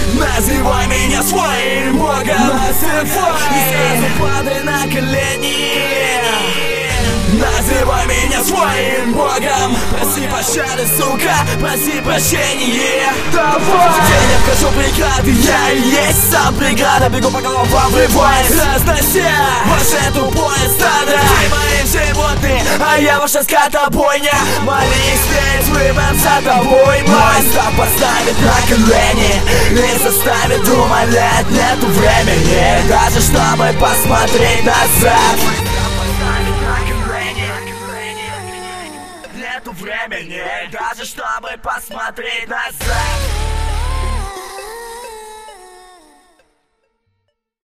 Называй меня своим богом, насыпай, и сразу падай на колени. Называй меня своим богом, проси пощады, сука, проси прощения. Давай! Я не вхожу преграды, я и есть сам преграда. Бегу по головам, врываясь, разнося ваше тупое стадо. Вы мои животные, а я ваша скотобойня. Молись, ведь выбор за тобой. Мой став поставит на колени и заставит умолять. Нету времени, даже чтобы посмотреть назад. Нету времени, даже чтобы посмотреть назад.